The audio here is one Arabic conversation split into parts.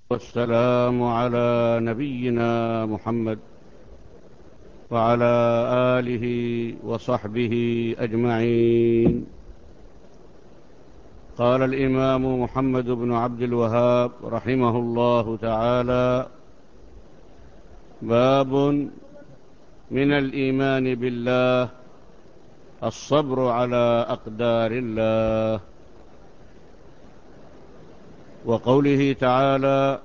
والسلام على نبينا محمد وعلى آله وصحبه أجمعين. قال الإمام محمد بن عبد الوهاب رحمه الله تعالى: باب من الإيمان بالله الصبر على أقدار الله. وقوله تعالى: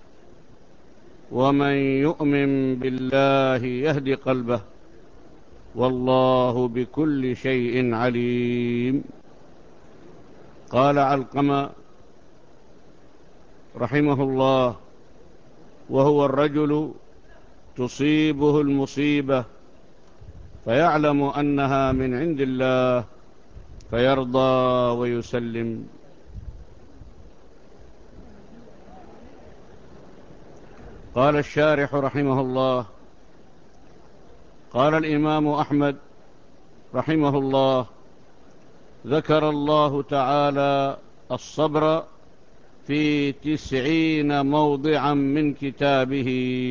ومن يؤمن بالله يهد قلبه والله بكل شيء عليم. قال علقمة رحمه الله: وهو الرجل تصيبه المصيبة فيعلم أنها من عند الله فيرضى ويسلم. قال الشارح رحمه الله: قال الإمام أحمد رحمه الله: ذكر الله تعالى الصبر في 90 موضعا من كتابه.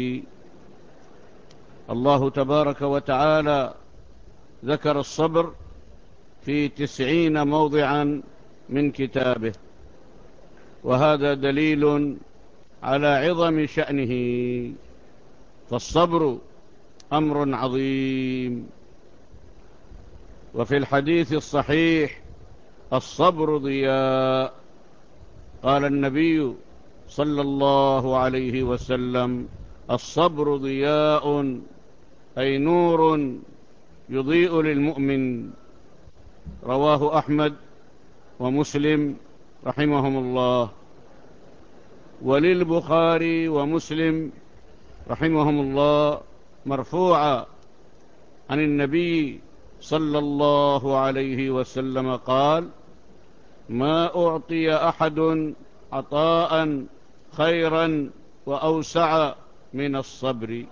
الله تبارك وتعالى ذكر الصبر في 90 موضعا من كتابه، وهذا دليل على عظم شأنه، فالصبر أمر عظيم. وفي الحديث الصحيح: الصبر ضياء. قال النبي صلى الله عليه وسلم: الصبر ضياء، أي نور يضيء للمؤمن. رواه أحمد ومسلم رحمهم الله. وللبخاري ومسلم رحمهم الله مرفوعا عن النبي صلى الله عليه وسلم قال: ما أعطي أحد عطاء خيرا وأوسع من الصبر.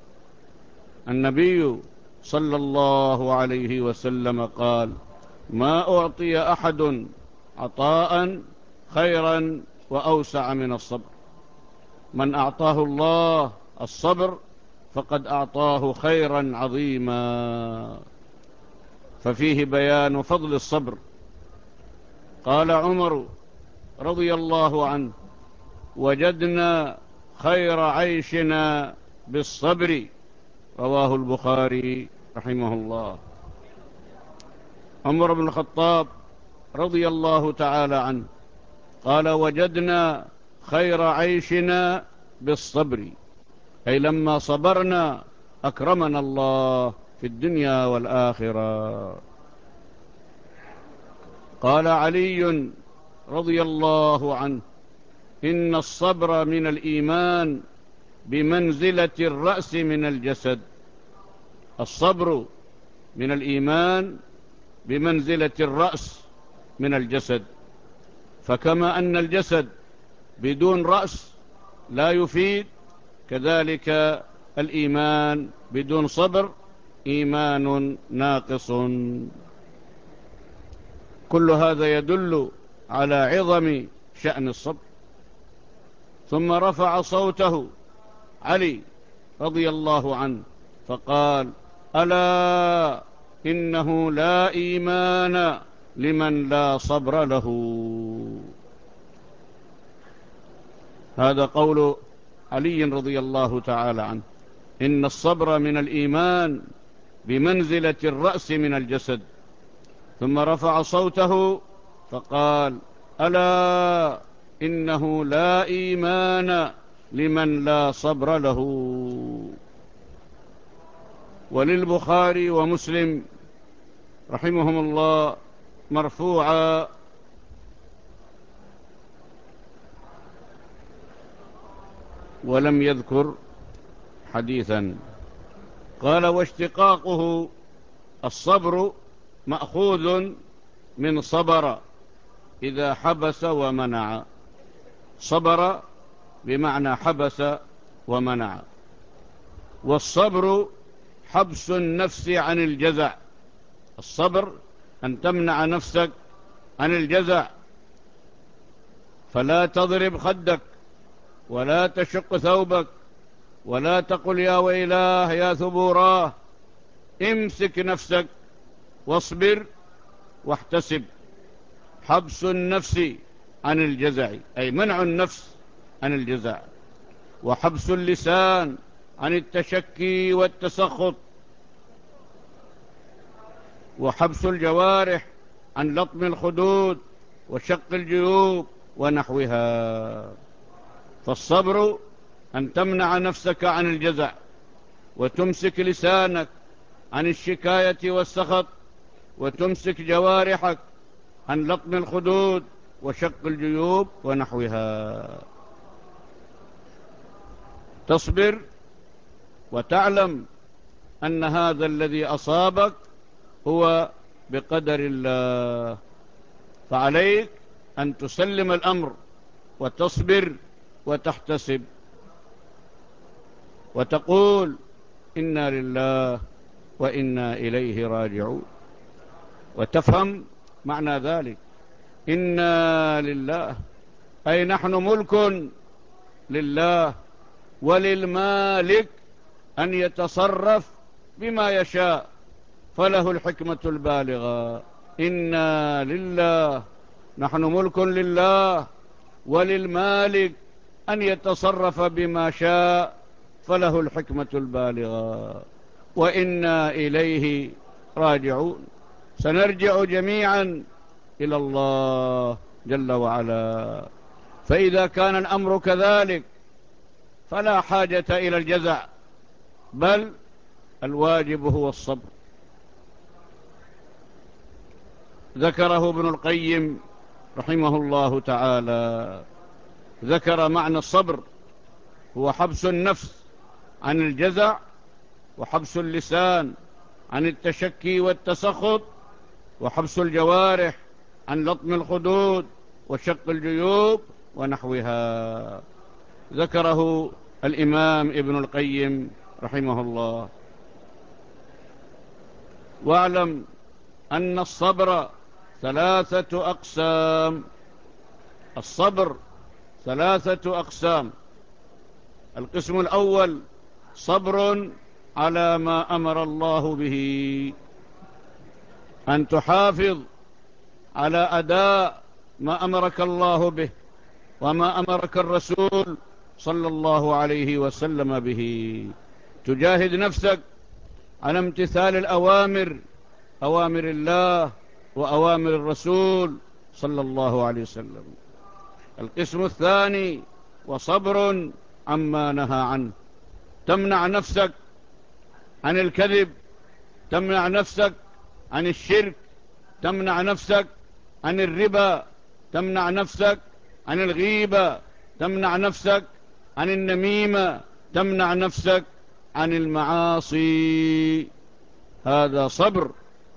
النبي صلى الله عليه وسلم قال: ما أعطي أحد عطاء خيرا وأوسع من الصبر. من أعطاه الله الصبر فقد أعطاه خيرا عظيما. ففيه بيان فضل الصبر. قال عمر رضي الله عنه: وجدنا خير عيشنا بالصبر. رواه البخاري رحمه الله. عمر بن الخطاب رضي الله تعالى عنه قال: وجدنا خير عيشنا بالصبر، أي لما صبرنا أكرمنا الله في الدنيا والآخرة. قال علي رضي الله عنه: إن الصبر من الإيمان بمنزلة الرأس من الجسد. الصبر من الإيمان بمنزلة الرأس من الجسد، فكما أن الجسد بدون رأس لا يفيد، كذلك الإيمان بدون صبر إيمان ناقص. كل هذا يدل على عظم شأن الصبر. ثم رفع صوته علي رضي الله عنه فقال: ألا إنه لا إيمان لمن لا صبر له. هذا قول علي رضي الله تعالى عنه: إن الصبر من الإيمان بمنزلة الرأس من الجسد. ثم رفع صوته فقال: ألا إنه لا إيمان لمن لا صبر له. وللبخاري ومسلم رحمهم الله مرفوعا: ولم يذكر حديثا. قال: واشتقاقه الصبر مأخوذ من صبر إذا حبس ومنع. صبر بمعنى حبس ومنع. والصبر حبس النفس عن الجزع. الصبر أن تمنع نفسك عن الجزع، فلا تضرب خدك ولا تشق ثوبك، ولا تقل يا ويلاه يا ثبوراه. امسك نفسك واصبر واحتسب. حبس النفس عن الجزع، أي منع النفس عن الجزع، وحبس اللسان عن التشكي والتسخط، وحبس الجوارح عن لطم الخدود وشق الجيوب ونحوها. فالصبر أن تمنع نفسك عن الجزع، وتمسك لسانك عن الشكاية والسخط، وتمسك جوارحك عن لطم الخدود وشق الجيوب ونحوها. تصبر وتعلم أن هذا الذي أصابك هو بقدر الله، فعليك أن تسلم الأمر وتصبر وتحتسب وتقول إنا لله وإنا إليه راجعون. وتفهم معنى ذلك، إنا لله أي نحن ملك لله، وللمالك أن يتصرف بما يشاء، فله الحكمة البالغة. إنا لله، نحن ملك لله، وللمالك أن يتصرف بما شاء، فله الحكمة البالغة. وإنا إليه راجعون، سنرجع جميعا إلى الله جل وعلا. فإذا كان الأمر كذلك فلا حاجة إلى الجزع، بل الواجب هو الصبر. ذكره ابن القيم رحمه الله تعالى، ذكر معنى الصبر هو حبس النفس عن الجزع، وحبس اللسان عن التشكي والتسخط، وحبس الجوارح عن لطم الخدود وشق الجيوب ونحوها. ذكره الإمام ابن القيم رحمه الله. واعلم أن الصبر ثلاثة أقسام. الصبر ثلاثة أقسام. القسم الأول صبر على ما أمر الله به، أن تحافظ على أداء ما أمرك الله به وما أمرك الرسول صلى الله عليه وسلم به. تجاهد نفسك على امتثال الأوامر، أوامر الله وأوامر الرسول صلى الله عليه وسلم. القسم الثاني وصبر عما نهى عنه، تمنع نفسك عن الكذب، تمنع نفسك عن الشرك، تمنع نفسك عن الربا، تمنع نفسك عن الغيبة، تمنع نفسك عن النميمة، تمنع نفسك عن المعاصي. هذا صبر.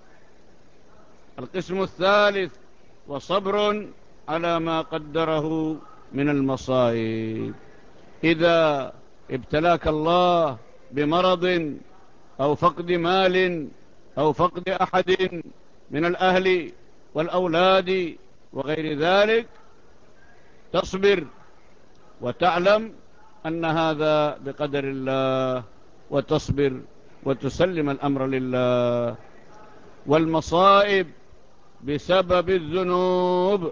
القسم الثالث وصبر على ما قدره من المصائب. إذا ابتلاك الله بمرض أو فقد مال أو فقد أحد من الأهل والأولاد وغير ذلك، تصبر وتعلم أن هذا بقدر الله، وتصبر وتسلم الأمر لله. والمصائب بسبب الذنوب،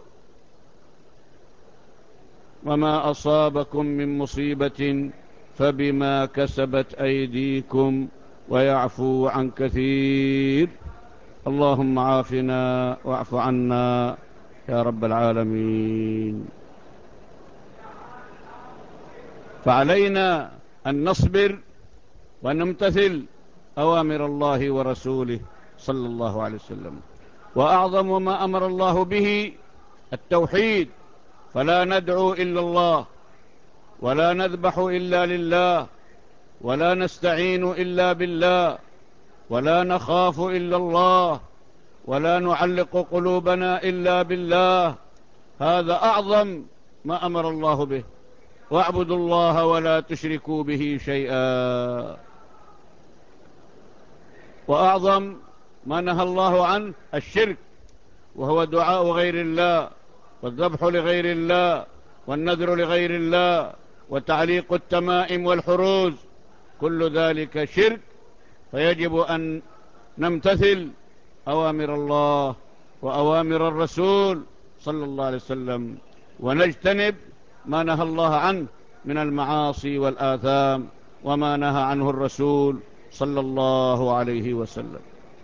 وما أصابكم من مصيبة فبما كسبت أيديكم ويعفو عن كثير. اللهم عافنا واعف عنا يا رب العالمين. فعلينا أن نصبر ونمتثل أوامر الله ورسوله صلى الله عليه وسلم. وأعظم ما أمر الله به التوحيد، فلا ندعو إلا الله، ولا نذبح إلا لله، ولا نستعين إلا بالله، ولا نخاف إلا الله، ولا نعلق قلوبنا إلا بالله. هذا أعظم ما أمر الله به. واعبدوا الله ولا تشركوا به شيئا. وأعظم ما نهى الله عنه الشرك، وهو دعاء غير الله، والذبح لغير الله، والنذر لغير الله، وتعليق التمائم والحروز، كل ذلك شرك. فيجب أن نمتثل أوامر الله وأوامر الرسول صلى الله عليه وسلم، ونجتنب ما نهى الله عنه من المعاصي والآثام وما نهى عنه الرسول صلى الله عليه وسلم.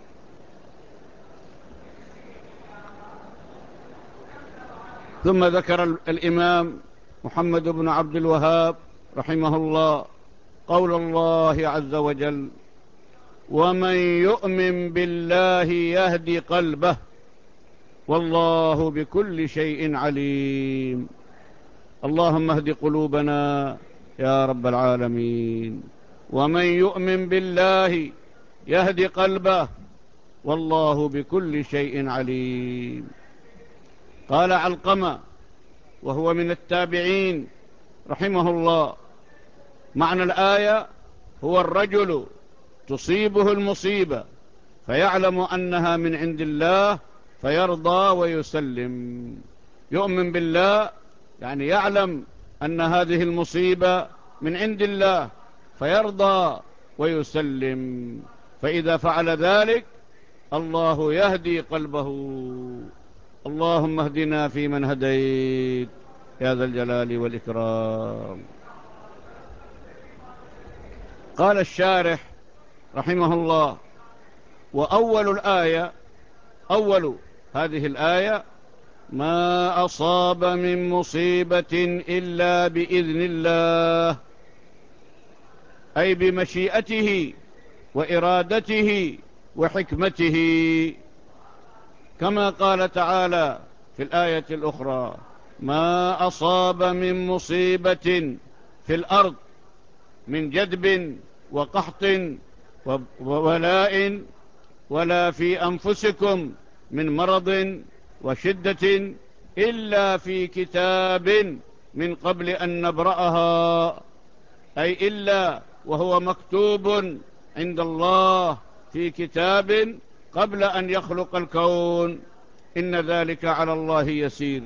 ثم ذكر الإمام محمد بن عبد الوهاب رحمه الله قول الله عز وجل: ومن يؤمن بالله يهدي قلبه والله بكل شيء عليم. اللهم اهد قلوبنا يا رب العالمين. ومن يؤمن بالله يهدي قلبه والله بكل شيء عليم. قال علقمة وهو من التابعين رحمه الله: معنى الآية هو الرجل تصيبه المصيبة فيعلم أنها من عند الله فيرضى ويسلم. يؤمن بالله يعني يعلم أن هذه المصيبة من عند الله فيرضى ويسلم، فإذا فعل ذلك الله يهدي قلبه. اللهم اهدنا فيمن هديت يا ذا الجلال والإكرام. قال الشارح رحمه الله: وأول الآية، أول هذه الآية: ما أصاب من مصيبة إلا بإذن الله، أي بمشيئته وإرادته وحكمته، كما قال تعالى في الآية الأخرى: ما أصاب من مصيبة في الأرض من جدب وقحط وولاء ولا في أنفسكم من مرض وشدة إلا في كتاب من قبل أن نبرأها، أي إلا وهو مكتوب عند الله في كتاب قبل أن يخلق الكون. إن ذلك على الله يسير،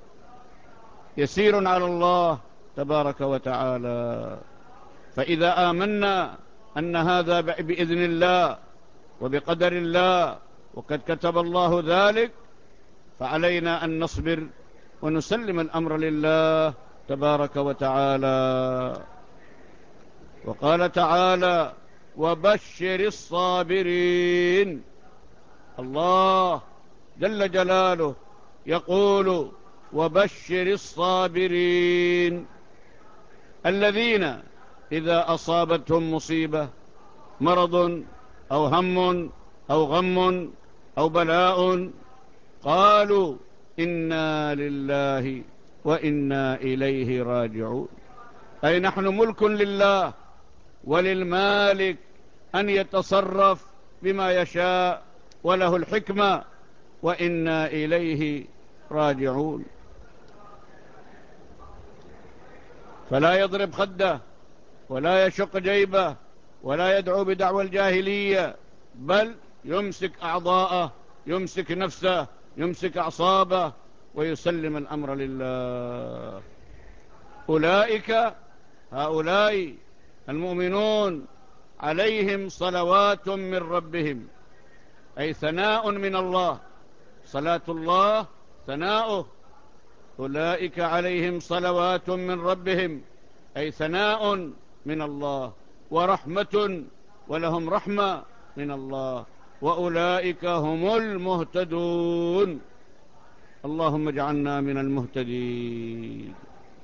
يسير على الله تبارك وتعالى. فإذا آمنا أن هذا بإذن الله وبقدر الله وقد كتب الله ذلك، فعلينا أن نصبر ونسلم الأمر لله تبارك وتعالى. وقال تعالى: وبشر الصابرين. الله جل جلاله يقول: وبشر الصابرين الذين إذا أصابتهم مصيبة، مرض أو هم أو غم أو بلاء، قالوا إنا لله وإنا إليه راجعون، أي نحن ملك لله وللمالك أن يتصرف بما يشاء وله الحكمة، وإنا إليه راجعون. فلا يضرب خده ولا يشق جيبه ولا يدعو بدعوى الجاهلية، بل يمسك أعضاءه، يمسك نفسه، يمسك أعصابه، ويسلم الأمر لله. هؤلاء المؤمنون عليهم صلوات من ربهم، أي ثناء من الله، صلاة الله ثناؤه. أولئك عليهم صلوات من ربهم، أي ثناء من الله، ورحمة، ولهم رحمة من الله، وأولئك هم المهتدون. اللهم اجعلنا من المهتدين.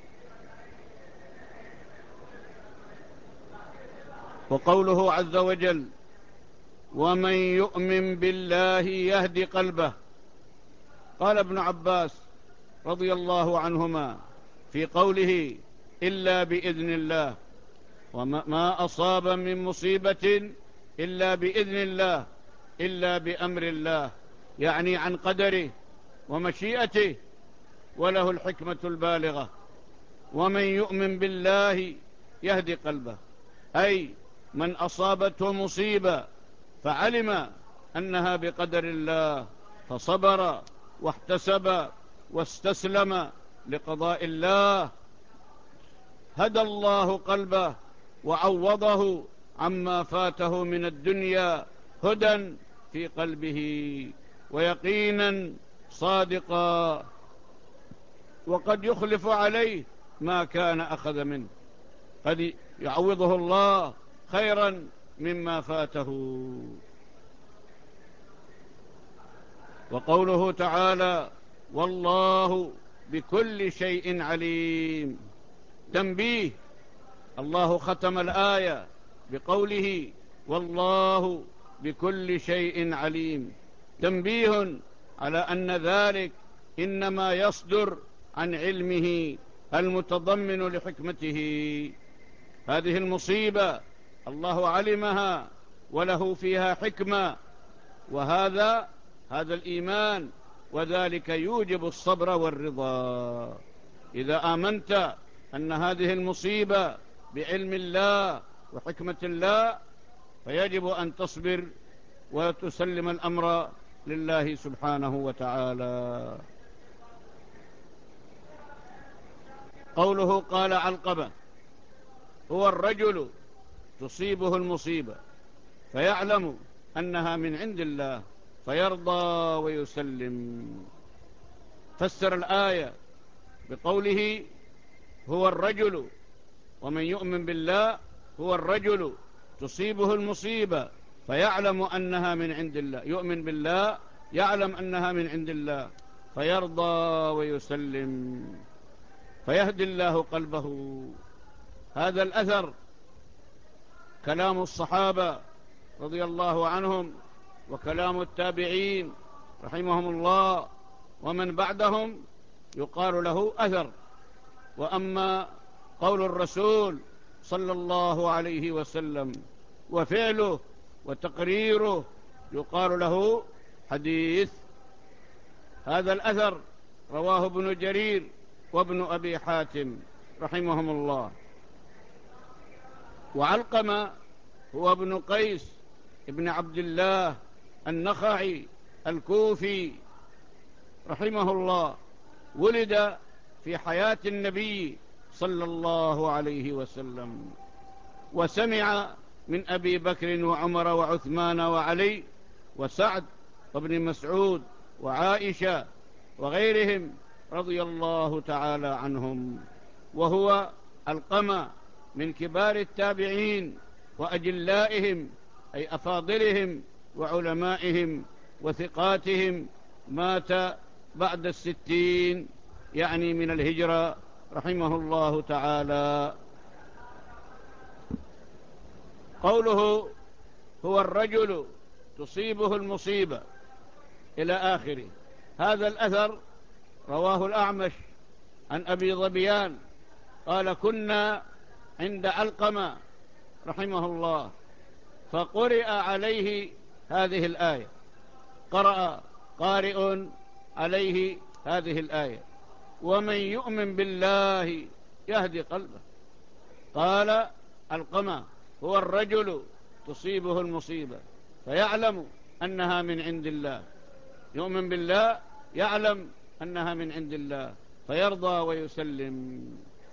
وقوله عز وجل: ومن يؤمن بالله يهدي قلبه. قال ابن عباس رضي الله عنهما في قوله: إلا بإذن الله، وما أصاب من مصيبة إلا بإذن الله، إلا بأمر الله، يعني عن قدره ومشيئته، وله الحكمة البالغة. ومن يؤمن بالله يهدي قلبه، أي من أصابته مصيبة فعلم أنها بقدر الله فصبر واحتسب واستسلم لقضاء الله، هدى الله قلبه وعوضه عما فاته من الدنيا هدى في قلبه ويقينا صادقا، وقد يخلف عليه ما كان أخذ منه، قد يعوضه الله خيرا مما فاته. وقوله تعالى والله بكل شيء عليم، تنبيه. الله ختم الآية بقوله والله بكل شيء عليم، تنبيه على أن ذلك إنما يصدر عن علمه المتضمن لحكمته. هذه المصيبة الله علمها وله فيها حكمة، وهذا الإيمان، وذلك يوجب الصبر والرضا. إذا آمنت أن هذه المصيبة بعلم الله وحكمة الله فيجب أن تصبر وتسلم الأمر لله سبحانه وتعالى. قوله قال علقمة هو الرجل تصيبه المصيبة فيعلم أنها من عند الله فيرضى ويسلم. فسر الآية بقوله هو الرجل، ومن يؤمن بالله هو الرجل تصيبه المصيبة فيعلم أنها من عند الله، يؤمن بالله يعلم أنها من عند الله فيرضى ويسلم، فيهدي الله قلبه. هذا الأثر كلام الصحابة رضي الله عنهم وكلام التابعين رحمهم الله ومن بعدهم يقال له أثر. وأما قول الرسول صلى الله عليه وسلم وفعله وتقريره يقال له حديث. هذا الأثر رواه ابن جرير وابن أبي حاتم رحمهم الله. وعلقمة هو ابن قيس ابن عبد الله النخعي الكوفي رحمه الله، ولد في حياة النبي صلى الله عليه وسلم، وسمع من أبي بكر وعمر وعثمان وعلي وسعد وابن مسعود وعائشة وغيرهم رضي الله تعالى عنهم. وهو علقمة من كبار التابعين وأجلائهم، أي أفاضلهم وعلمائهم وثقاتهم، مات بعد 60 يعني من الهجرة رحمه الله تعالى. قوله هو الرجل تصيبه المصيبة إلى آخره. هذا الأثر رواه الأعمش عن أبي ظبيان قال كنا عند علقمة رحمه الله فقرئ عليه هذه الآية، قرأ قارئ عليه هذه الآية ومن يؤمن بالله يهدي قلبه. قال علقمة هو الرجل تصيبه المصيبة فيعلم أنها من عند الله، يؤمن بالله يعلم أنها من عند الله فيرضى ويسلم،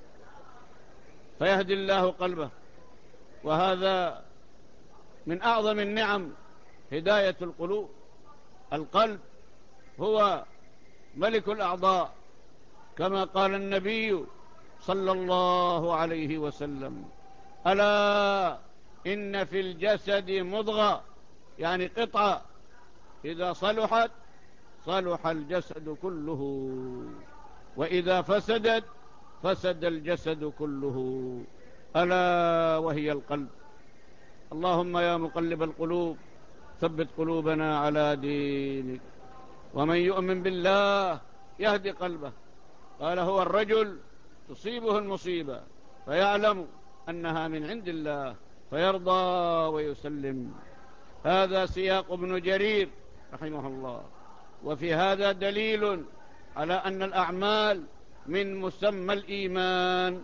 فيهدي الله قلبه. وهذا من أعظم النعم هداية القلوب. القلب هو ملك الأعضاء، كما قال النبي صلى الله عليه وسلم ألا إن في الجسد مضغة، يعني قطعة إذا صلحت صلح الجسد كله، وإذا فسدت فسد الجسد كله، ألا وهي القلب. اللهم يا مقلب القلوب ثبت قلوبنا على دينك. ومن يؤمن بالله يهدي قلبه. قال هو الرجل تصيبه المصيبة فيعلم أنها من عند الله فيرضى ويسلم. هذا سياق ابن جرير رحمه الله. وفي هذا دليل على أن الأعمال من مسمى الإيمان.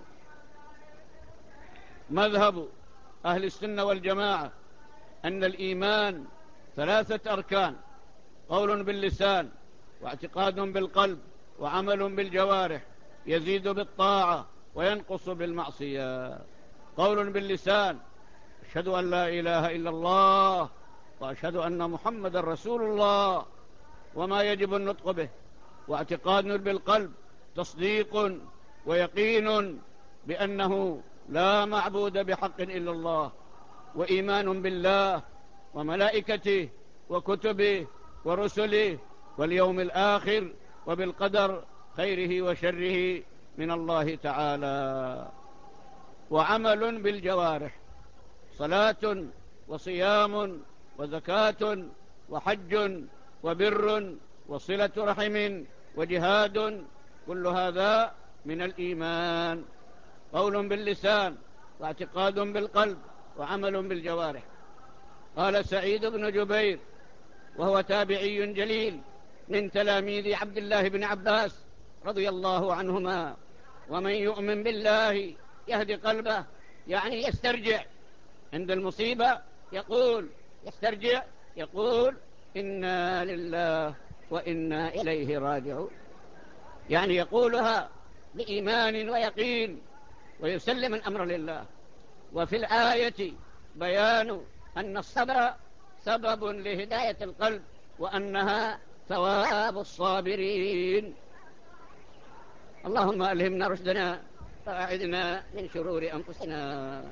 مذهب أهل السنة والجماعة أن الإيمان 3 أركان: قول باللسان، واعتقاد بالقلب، وعمل بالجوارح، يزيد بالطاعة وينقص بالمعصية. قول باللسان: أشهد أن لا إله إلا الله وأشهد أن محمد رسول الله، وما يجب النطق به. واعتقاد بالقلب، تصديق ويقين بأنه لا معبود بحق إلا الله، وإيمان بالله وملائكته وكتبه ورسله واليوم الآخر وبالقدر خيره وشره من الله تعالى. وعمل بالجوارح: صلاة وصيام وزكاة وحج وبر وصلة رحم وجهاد، كل هذا من الإيمان. قول باللسان واعتقاد بالقلب وعمل بالجوارح. قال سعيد بن جبير، وهو تابعي جليل من تلاميذ عبد الله بن عباس رضي الله عنهما: ومن يؤمن بالله يهدي قلبه، يعني يسترجع عند المصيبة، يسترجع يقول: إنا لله وإنا إليه راجعون، يعني يقولها بإيمان ويقين ويسلم الأمر لله. وفي الآية بيان أن الصبر سبب لهداية القلب، وأنها ثواب الصابرين. اللهم ألهمنا رشدنا وأعذنا من شرور أنفسنا.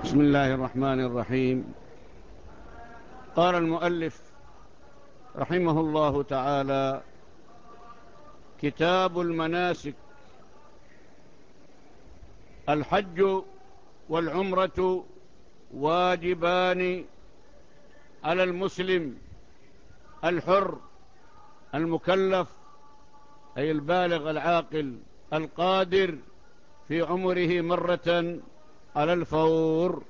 بسم الله الرحمن الرحيم. قال المؤلف رحمه الله تعالى: كتاب المناسك. الحج والعمرة واجبان على المسلم الحر المكلف، أي البالغ العاقل القادر في عمره مرة على الفور.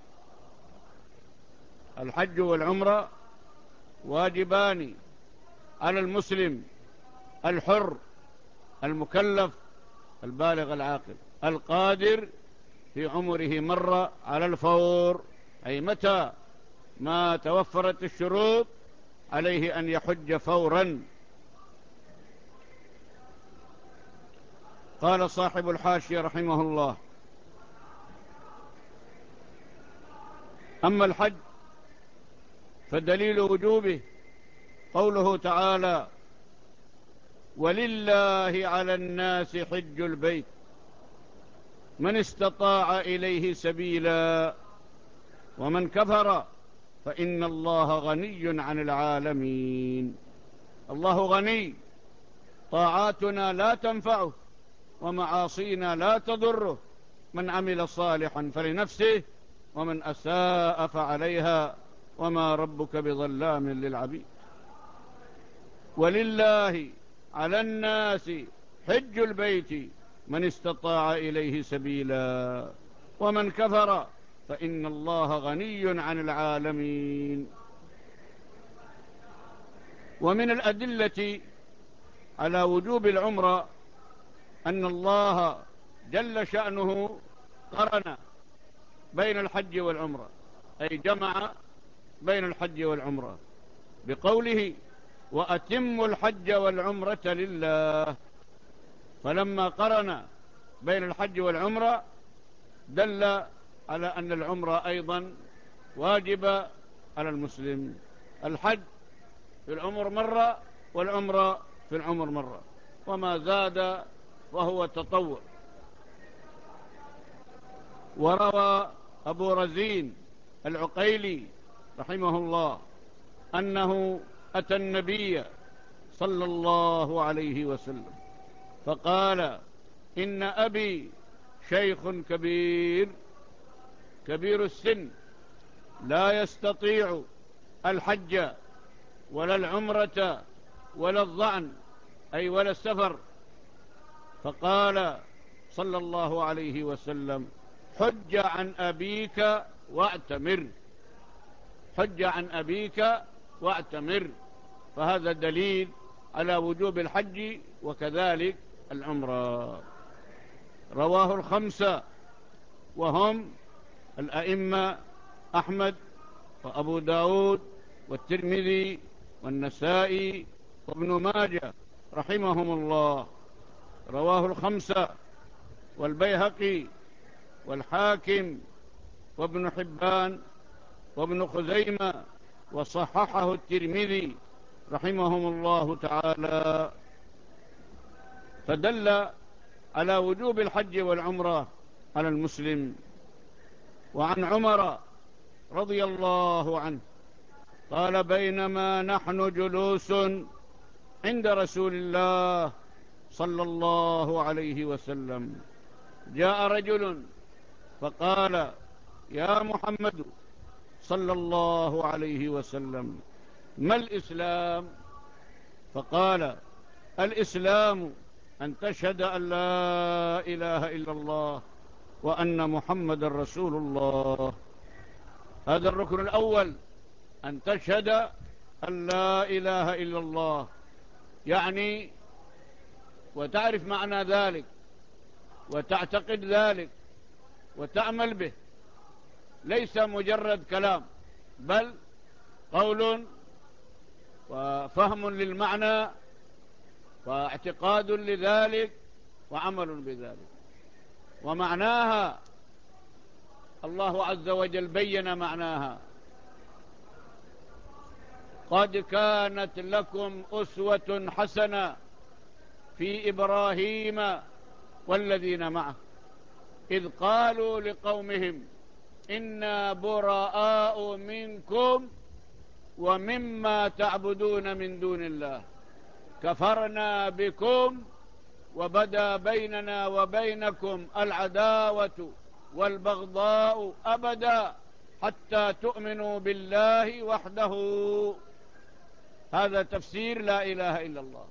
الحج والعمرة واجبان على المسلم الحر المكلف البالغ العاقل القادر في عمره مرة على الفور، أي متى ما توفرت الشروط عليه أن يحج فورا. قال صاحب الحاشية رحمه الله: أما الحج فدليل وجوبه قوله تعالى: ولله على الناس حج البيت من استطاع إليه سبيلا ومن كفر فإن الله غني عن العالمين. الله غني، طاعاتنا لا تنفعه ومعاصينا لا تضره، من عمل صالحا فلنفسه ومن أساء فعليها وما ربك بظلام للعبيد. ولله على الناس حج البيت من استطاع إليه سبيلا ومن كفر فإن الله غني عن العالمين. ومن الأدلة على وجوب العمرة أن الله جل شأنه قرن بين الحج والعمرة، أي جمع بين الحج والعمرة بقوله: وأتموا الحج والعمرة لله. فلما قرن بين الحج والعمرة دل على أن العمرة أيضا واجبة على المسلم. الحج في العمر مرة والعمرة في العمر مرة، وما زاد وهو تطوع. وروى أبو رزين العقيلي رحمه الله أنه أتى النبي صلى الله عليه وسلم فقال: إن أبي شيخ كبير السن لا يستطيع الحج ولا العمرة ولا الظعن، أي ولا السفر. فقال صلى الله عليه وسلم: حج عن أبيك واعتمر، حج عن أبيك واعتمر. فهذا دليل على وجوب الحج وكذلك العمرة. رواه الخمسة وهم الأئمة أحمد وأبو داود والترمذي والنسائي وابن ماجه رحمهم الله. رواه الخمسة والبيهقي والحاكم وابن حبان وابن خزيمة، وصححه الترمذي رحمهم الله تعالى. فدل على وجوب الحج والعمرة على المسلم. وعن عمر رضي الله عنه قال: بينما نحن جلوس عند رسول الله صلى الله عليه وسلم جاء رجل فقال: يا محمد صلى الله عليه وسلم، ما الإسلام؟ فقال: الإسلام أن تشهد أن لا إله إلا الله وأن محمد رسول الله. هذا الركن الأول، أن تشهد أن لا إله إلا الله، يعني وتعرف معنى ذلك وتعتقد ذلك وتعمل به، ليس مجرد كلام بل قول وفهم للمعنى واعتقاد لذلك وعمل بذلك. ومعناها الله عز وجل بين معناها: قد كانت لكم أسوة حسنة في إبراهيم والذين معه إذ قالوا لقومهم إنا براء منكم ومما تعبدون من دون الله كفرنا بكم وبدا بيننا وبينكم العداوة والبغضاء أبدا حتى تؤمنوا بالله وحده. هذا تفسير لا إله إلا الله.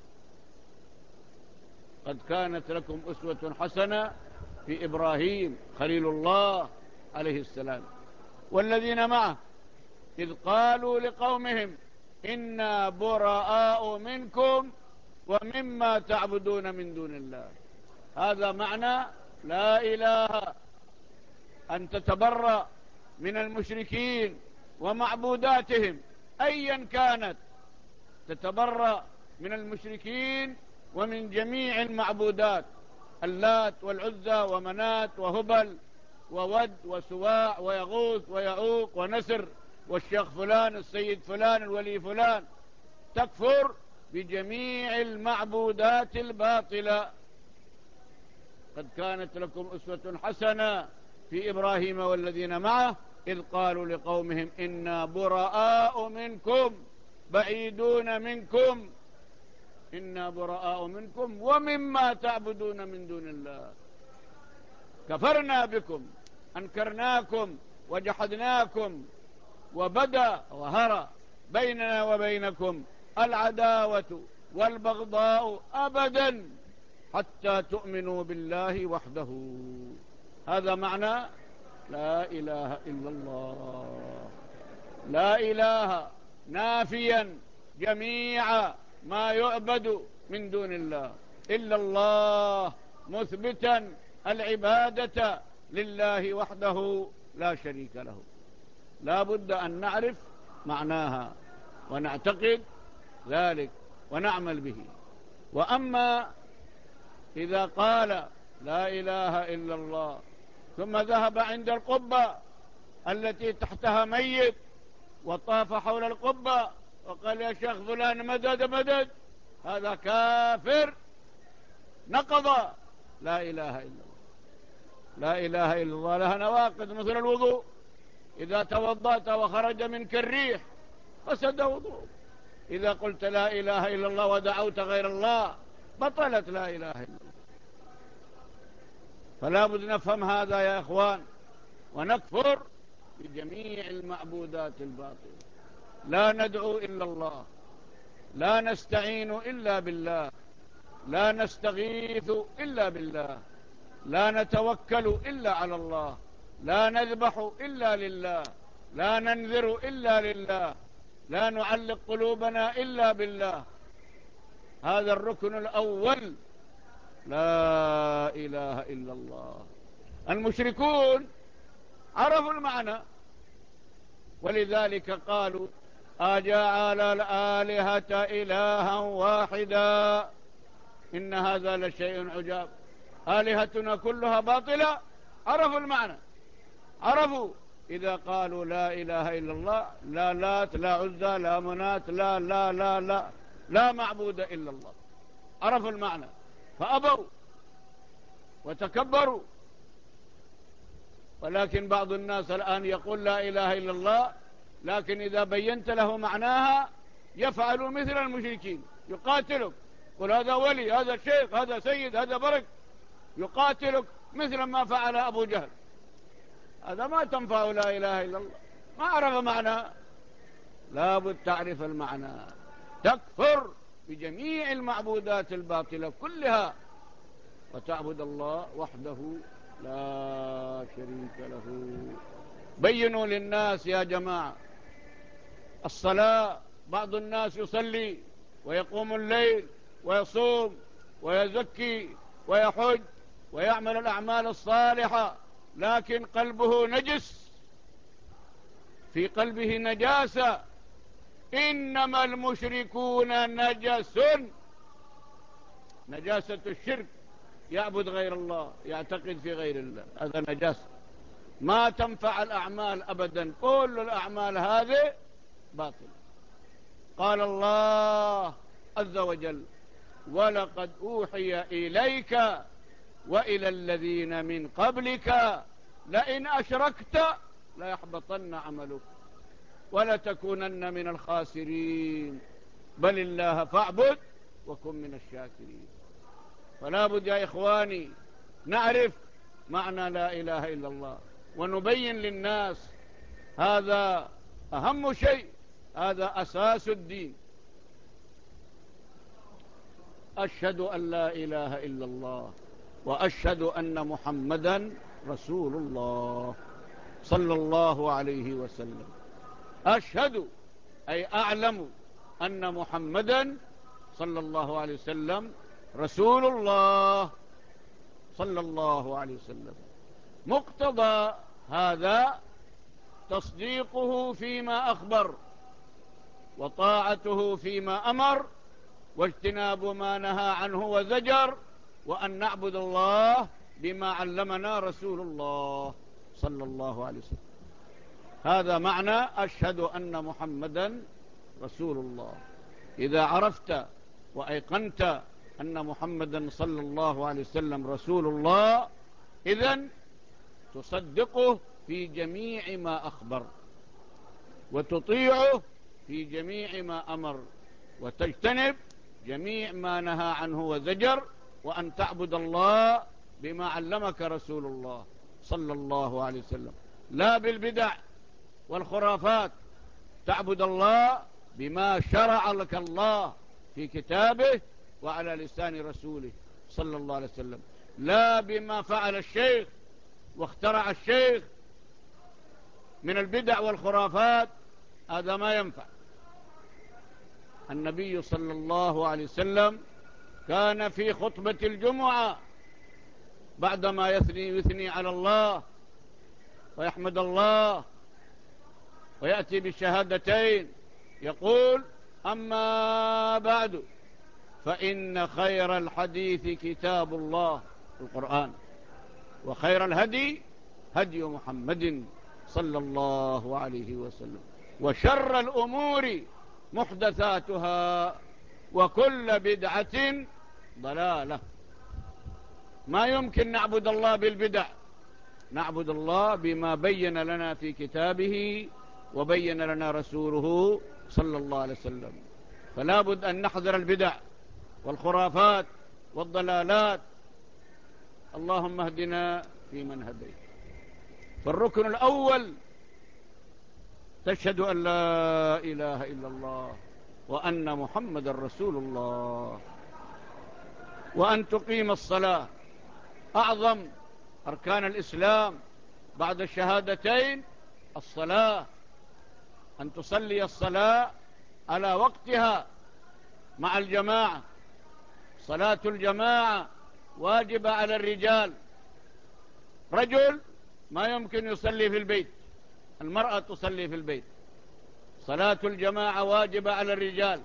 قد كانت لكم أسوة حسنة في إبراهيم خليل الله عليه السلام والذين معه إذ قالوا لقومهم إنا براء منكم ومما تعبدون من دون الله. هذا معنى لا إله، أن تتبرأ من المشركين ومعبوداتهم أيا كانت، تتبرأ من المشركين ومن جميع المعبودات، اللات والعزى ومنات وهبل وود وسواع ويغوث ويعوق ونسر والشيخ فلان السيد فلان الولي فلان. تكفر بجميع المعبودات الباطلة. قد كانت لكم أسوة حسنة في إبراهيم والذين معه إذ قالوا لقومهم إنا براء منكم، بعيدون منكم، إنا براء منكم ومما تعبدون من دون الله كفرنا بكم، أنكرناكم وجحدناكم، وبدأ ظهر بيننا وبينكم العداوة والبغضاء أبدا حتى تؤمنوا بالله وحده. هذا معنى لا إله إلا الله. لا إله نافيا جميع ما يعبد من دون الله إلا الله، مثبتا العبادة لله وحده لا شريك له. لا بد أن نعرف معناها ونعتقد ذلك ونعمل به. وأما إذا قال لا إله إلا الله ثم ذهب عند القبة التي تحتها ميت وطاف حول القبة وقال يا شيخ فلان مدد مدد، هذا كافر نقض لا إله إلا الله. لا إله إلا الله لها نواقض مثل الوضوء، إذا توضأت وخرج منك الريح فسد وضوء. إذا قلت لا إله إلا الله ودعوت غير الله بطلت لا إله إلا الله. فلا بد نفهم هذا يا إخوان، ونكفر بجميع المعبودات الباطلة. لا ندعو إلا الله، لا نستعين إلا بالله، لا نستغيث إلا بالله، لا نتوكل إلا على الله، لا نذبح إلا لله، لا ننذر إلا لله، لا نعلق قلوبنا إلا بالله. هذا الركن الأول، لا إله إلا الله. المشركون عرفوا المعنى ولذلك قالوا أجعل الآلهة إلها واحدا إن هذا لشيء عجاب. آلهتنا كلها باطلة. عرفوا المعنى، عرفوا إذا قالوا لا إله إلا الله لا لات لا عزى لا منات لا لا لا لا لا معبود إلا الله. عرفوا المعنى فأبوا وتكبروا. ولكن بعض الناس الآن يقول لا إله إلا الله، لكن إذا بينت له معناها يفعل مثل المشركين، يقاتلك، قل هذا ولي، هذا شيخ، هذا سيد، هذا برك، يقاتلك مثل ما فعل أبو جهل. هذا ما تنفع لا إله إلا الله، ما عرف معنى. لابد تعرف المعنى، تكفر بجميع المعبودات الباطلة كلها وتعبد الله وحده لا شريك له. بينوا للناس يا جماعة الصلاة. بعض الناس يصلي ويقوم الليل ويصوم ويزكي ويحج ويعمل الأعمال الصالحة، لكن قلبه نجس، في قلبه نجاسة. إنما المشركون نجس، نجاسة الشرك، يعبد غير الله، يعتقد في غير الله، هذا نجاسة ما تنفع الأعمال أبدا. كل الأعمال هذه باطل. قال الله عز وجل ولقد أوحي إليك وإلى الذين من قبلك لئن أشركت لا يحبطن عملك ولا تكونن من الخاسرين، بل الله فاعبد وكن من الشاكرين. فلا بد يا إخواني نعرف معنى لا إله إلا الله ونبين للناس هذا أهم شيء، هذا أساس الدين. أشهد أن لا إله إلا الله وأشهد أن محمدا رسول الله صلى الله عليه وسلم. أشهد أي أعلم أن محمدا صلى الله عليه وسلم رسول الله صلى الله عليه وسلم. مقتضى هذا تصديقه فيما أخبر وطاعته فيما أمر واجتناب ما نهى عنه وزجر، وأن نعبد الله بما علمنا رسول الله صلى الله عليه وسلم. هذا معنى أشهد أن محمدا رسول الله. إذا عرفت وأيقنت أن محمدا صلى الله عليه وسلم رسول الله، إذن تصدقه في جميع ما أخبر وتطيعه في جميع ما أمر وتجتنب جميع ما نهى عنه وزجر، وأن تعبد الله بما علمك رسول الله صلى الله عليه وسلم، لا بالبدع والخرافات. تعبد الله بما شرع لك الله في كتابه وعلى لسان رسوله صلى الله عليه وسلم، لا بما فعل الشيخ واخترع الشيخ من البدع والخرافات، هذا ما ينفع. النبي صلى الله عليه وسلم كان في خطبة الجمعة بعدما يثني على الله ويحمد الله ويأتي بالشهادتين يقول: أما بعد فإن خير الحديث كتاب الله القرآن، وخير الهدي هدي محمد صلى الله عليه وسلم، وشر الأمور محدثاتها وكل بدعة ضلالة. ما يمكن نعبد الله بالبدع، نعبد الله بما بين لنا في كتابه وبين لنا رسوله صلى الله عليه وسلم. فلا بد أن نحذر البدع والخرافات والضلالات. اللهم اهدنا فيمن هديت. فالركن الأول تشهد أن لا إله إلا الله وأن محمد رسول الله، وأن تقيم الصلاة. أعظم أركان الإسلام بعد الشهادتين الصلاة، أن تصلي الصلاة على وقتها مع الجماعة. صلاة الجماعة واجبة على الرجال، رجل ما يمكن يصلي في البيت، المرأة تصلي في البيت. صلاة الجماعة واجبة على الرجال،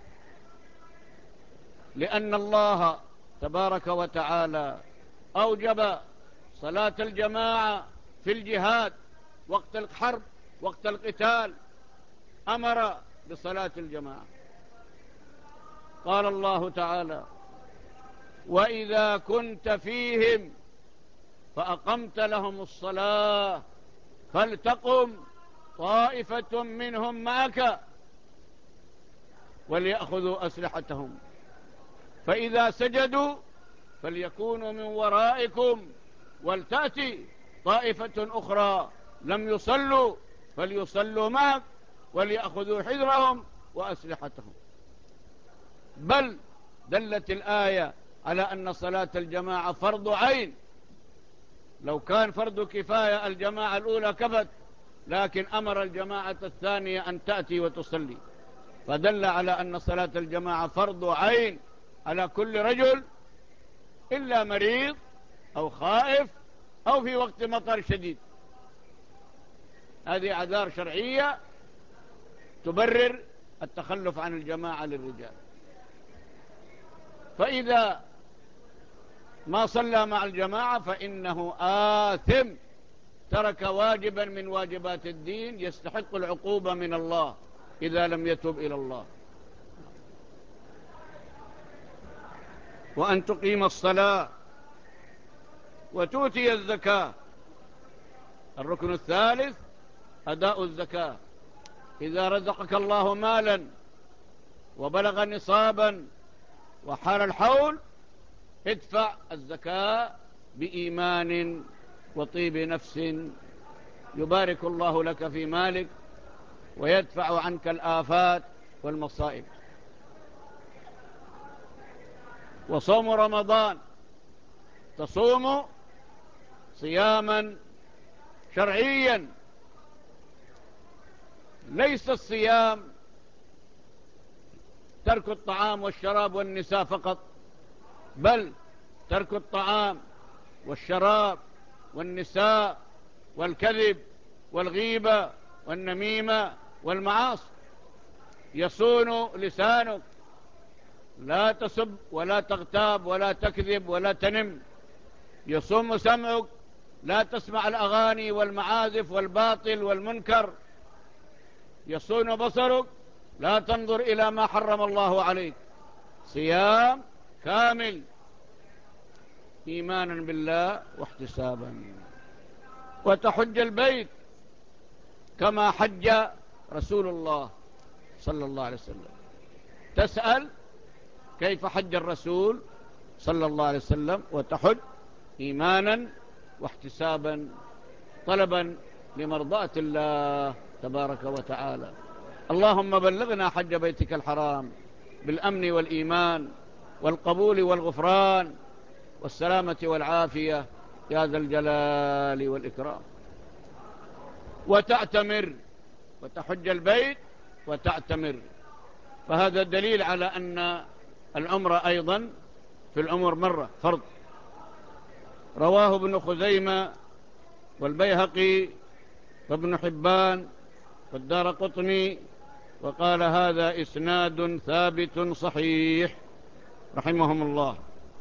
لأن الله تبارك وتعالى أوجب صلاة الجماعة في الجهاد وقت الحرب وقت القتال، أمر بصلاة الجماعة. قال الله تعالى: وإذا كنت فيهم فأقمت لهم الصلاة فلتقم طائفة منهم معك وليأخذوا أسلحتهم فإذا سجدوا فليكونوا من ورائكم ولتأتي طائفة أخرى لم يصلوا فليصلوا معك وليأخذوا حذرهم وأسلحتهم. بل دلت الآية على أن صلاة الجماعة فرض عين. لو كان فرض كفاية الجماعة الأولى كفت، لكن أمر الجماعة الثانية أن تأتي وتصلي، فدل على أن صلاة الجماعة فرض عين على كل رجل إلا مريض أو خائف أو في وقت مطر شديد. هذه أعذار شرعية تبرر التخلف عن الجماعة للرجال. فإذا ما صلى مع الجماعة فإنه آثم، ترك واجبا من واجبات الدين يستحق العقوبة من الله إذا لم يتب إلى الله. وأن تقيم الصلاة وتؤتي الزكاة. الركن الثالث أداء الزكاة. إذا رزقك الله مالا وبلغ نصابا وحال الحول، ادفع الزكاة بإيمان وطيب نفس، يبارك الله لك في مالك ويدفع عنك الآفات والمصائب. وصوم رمضان، تصوم صياما شرعيا، ليس الصيام ترك الطعام والشراب والنساء فقط، بل ترك الطعام والشراب والنساء والكذب والغيبة والنميمة والمعاصي. يصون لسانك، لا تسب ولا تغتاب ولا تكذب ولا تنم. يصوم سمعك، لا تسمع الأغاني والمعازف والباطل والمنكر. يصون بصرك، لا تنظر إلى ما حرم الله عليك. صيام كامل إيمانا بالله واحتسابا. وتحج البيت كما حج رسول الله صلى الله عليه وسلم. تسأل كيف حج الرسول صلى الله عليه وسلم، وتحج إيمانا واحتسابا طلبا لمرضاة الله تبارك وتعالى. اللهم بلغنا حج بيتك الحرام بالأمن والإيمان والقبول والغفران والسلامة والعافية يا ذا الجلال والإكرام. وتعتمر، وتحج البيت وتعتمر، فهذا دليل على أن العمرة أيضا في العمر مرة فرض. رواه ابن خزيمة والبيهقي وابن حبان والدارقطني، وقال هذا إسناد ثابت صحيح رحمهم الله.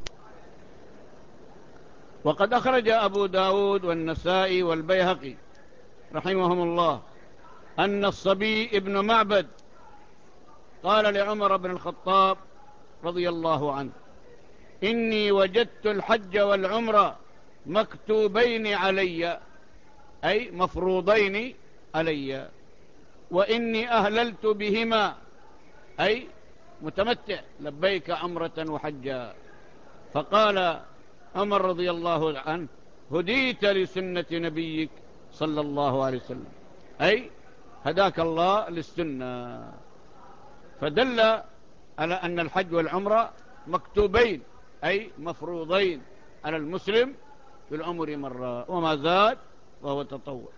وقد أخرج أبو داود والنسائي والبيهقي رحمهم الله أن الصبي ابن معبد قال لعمر بن الخطاب رضي الله عنه: إني وجدت الحج والعمرة مكتوبين علي، أي مفروضين علي، وإني أهللت بهما، أي متمتع لبيك عمرة وحجا. فقال عمر رضي الله عنه: هديت لسنة نبيك صلى الله عليه وسلم، أي هداك الله للسنة. فدل على أن الحج والعمرة مكتوبين، أي مفروضين على المسلم في العمر مرة، وما زاد وهو تطوع.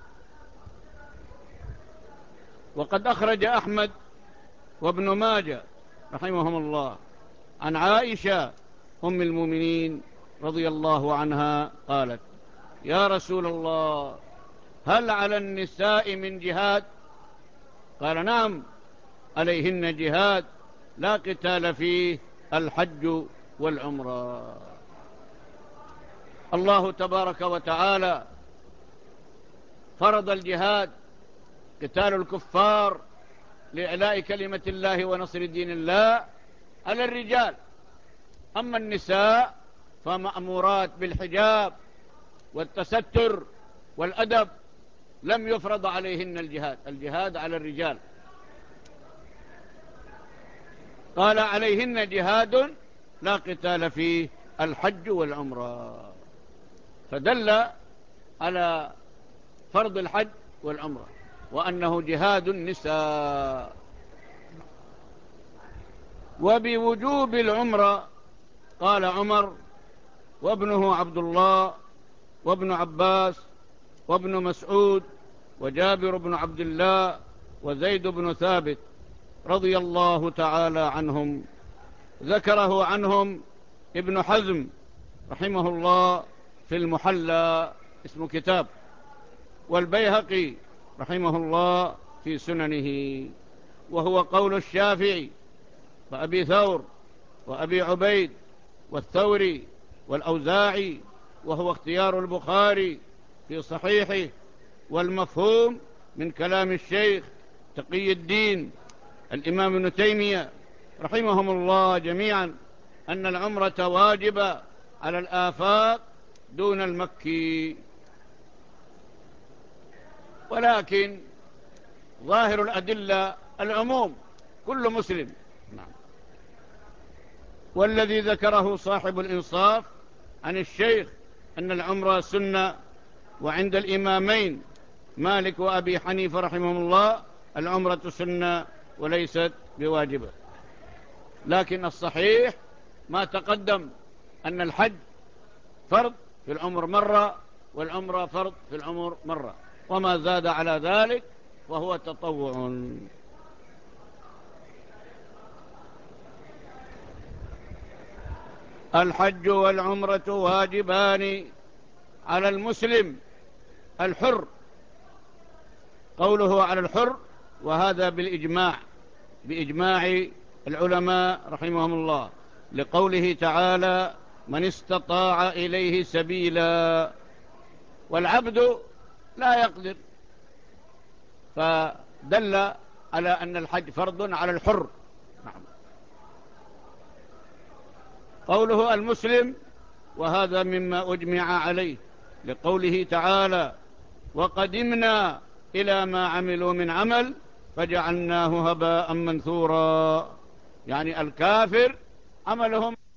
وقد أخرج أحمد وابن ماجه رحمهم الله عن عائشة أم المؤمنين رضي الله عنها قالت: يا رسول الله، هل على النساء من جهاد؟ قال: نعم، عليهن جهاد لا قتال فيه، الحج والعمرة. الله تبارك وتعالى فرض الجهاد، قتال الكفار لإعلاء كلمة الله ونصر دين الله، على الرجال. أما النساء فمأمورات بالحجاب والتستر والأدب، لم يفرض عليهن الجهاد. الجهاد على الرجال. قال: عليهن جهاد لا قتال فيه، الحج والعمرة. فدل على فرض الحج والعمرة وأنه جهاد النساء. وبوجوب العمرة قال عمر وابنه عبد الله وابن عباس وابن مسعود وجابر بن عبد الله وزيد بن ثابت رضي الله تعالى عنهم. ذكره عنهم ابن حزم رحمه الله في المحلى، اسم كتاب، والبيهقي رحمه الله في سننه، وهو قول الشافعي وأبي ثور وأبي عبيد والثوري والأوزاعي، وهو اختيار البخاري في صحيحه، والمفهوم من كلام الشيخ تقي الدين الإمام ابن تيمية رحمهم الله جميعا أن العمرة واجبة على الآفاق دون المكي. ولكن ظاهر الأدلة العموم، كل مسلم. نعم. والذي ذكره صاحب الإنصاف عن الشيخ أن العمرة سنة، وعند الإمامين مالك وأبي حنيفة رحمهم الله العمرة سنة وليست بواجبة. لكن الصحيح ما تقدم أن الحج فرض في العمر مرة، والعمرة فرض في العمر مرة، وما زاد على ذلك وهو تطوع. الحج والعمرة واجبان على المسلم الحر، قوله على الحر وهذا بالإجماع، بإجماع العلماء رحمهم الله، لقوله تعالى من استطاع إليه سبيلا، والعبد لا يقدر، فدل على أن الحج فرض على الحر. نعم. قوله المسلم وهذا مما أجمع عليه، لقوله تعالى وقدمنا إلى ما عملوا من عمل فجعلناه هباء منثورا، يعني الكافر عملهم